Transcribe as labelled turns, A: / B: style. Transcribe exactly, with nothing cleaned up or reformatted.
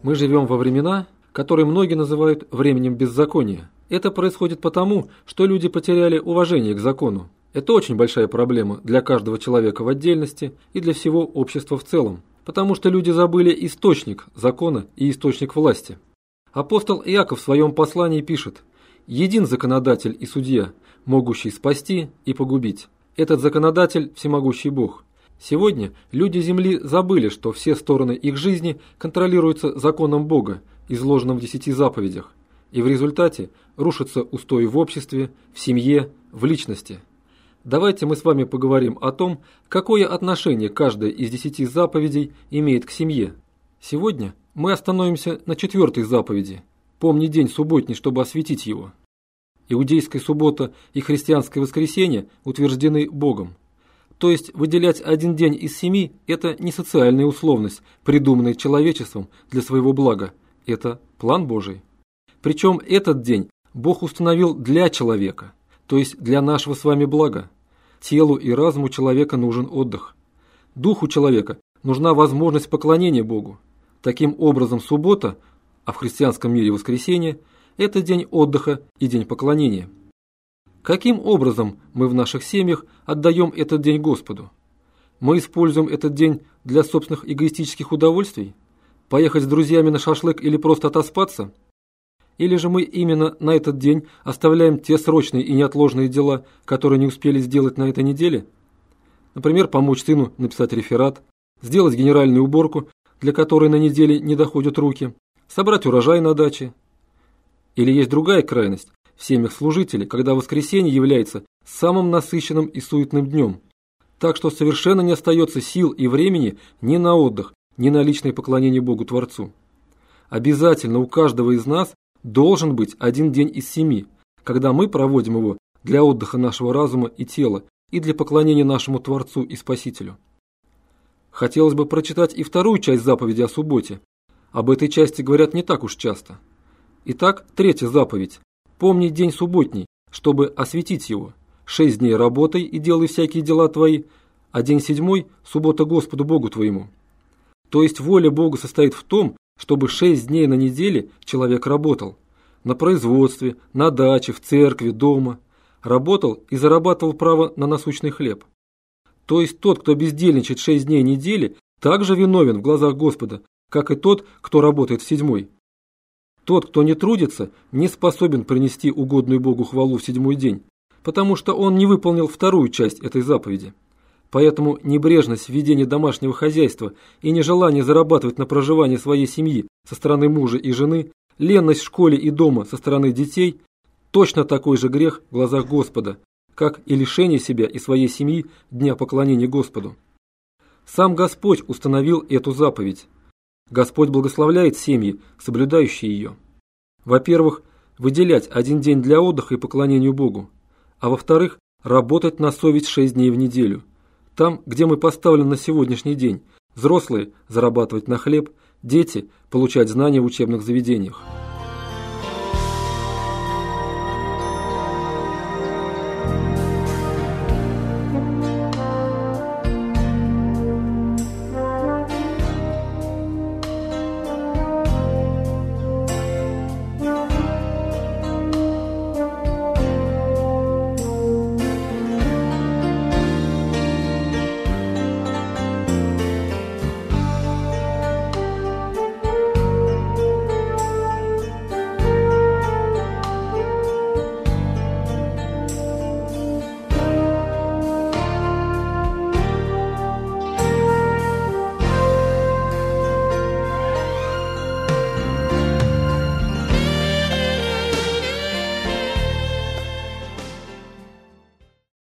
A: Мы живем во времена, которые многие называют временем беззакония. Это происходит потому, что люди потеряли уважение к закону. Это очень большая проблема для каждого человека в отдельности и для всего общества в целом, потому что люди забыли источник закона и источник власти. Апостол Иаков в своем послании пишет: «Един законодатель и судья, могущий спасти и погубить. Этот законодатель – всемогущий Бог». Сегодня люди Земли забыли, что все стороны их жизни контролируются законом Бога, изложенным в десяти заповедях, и в результате рушатся устои в обществе, в семье, в личности. Давайте мы с вами поговорим о том, какое отношение каждая из десяти заповедей имеет к семье. Сегодня мы остановимся на четвертой заповеди – «Помни день субботний, чтобы осветить его». Иудейская суббота и христианское воскресенье утверждены Богом. То есть выделять один день из семи – это не социальная условность, придуманная человечеством для своего блага. Это план Божий. Причем этот день Бог установил для человека, то есть для нашего с вами блага. Телу и разуму человека нужен отдых. Духу человека нужна возможность поклонения Богу. Таким образом, суббота, а в христианском мире воскресенье – это день отдыха и день поклонения. Каким образом мы в наших семьях отдаем этот день Господу? Мы используем этот день для собственных эгоистических удовольствий? Поехать с друзьями на шашлык или просто отоспаться? Или же мы именно на этот день оставляем те срочные и неотложные дела, которые не успели сделать на этой неделе? Например, помочь сыну написать реферат, сделать генеральную уборку, для которой на неделе не доходят руки, собрать урожай на даче. Или есть другая крайность в семьях служителей, когда воскресенье является самым насыщенным и суетным днем, так что совершенно не остается сил и времени ни на отдых, ни на личное поклонение Богу Творцу. Обязательно у каждого из нас должен быть один день из семи, когда мы проводим его для отдыха нашего разума и тела и для поклонения нашему Творцу и Спасителю. Хотелось бы прочитать и вторую часть заповеди о субботе. Об этой части говорят не так уж часто. Итак, третья заповедь. Помни день субботний, чтобы осветить его. Шесть дней работай и делай всякие дела твои, а день седьмой – суббота Господу Богу твоему. То есть воля Бога состоит в том, чтобы шесть дней на неделе человек работал. На производстве, на даче, в церкви, дома. Работал и зарабатывал право на насущный хлеб. То есть тот, кто бездельничает шесть дней недели, также виновен в глазах Господа, как и тот, кто работает в седьмой. Тот, кто не трудится, не способен принести угодную Богу хвалу в седьмой день, потому что он не выполнил вторую часть этой заповеди. Поэтому небрежность в ведении домашнего хозяйства и нежелание зарабатывать на проживание своей семьи со стороны мужа и жены, ленность в школе и дома со стороны детей – точно такой же грех в глазах Господа, как и лишение себя и своей семьи дня поклонения Господу. Сам Господь установил эту заповедь. Господь благословляет семьи, соблюдающие ее. Во-первых, выделять один день для отдыха и поклонению Богу, а во-вторых, работать на совесть шесть дней в неделю. Там, где мы поставлены на сегодняшний день, взрослые – зарабатывать на хлеб, дети – получать знания в учебных заведениях.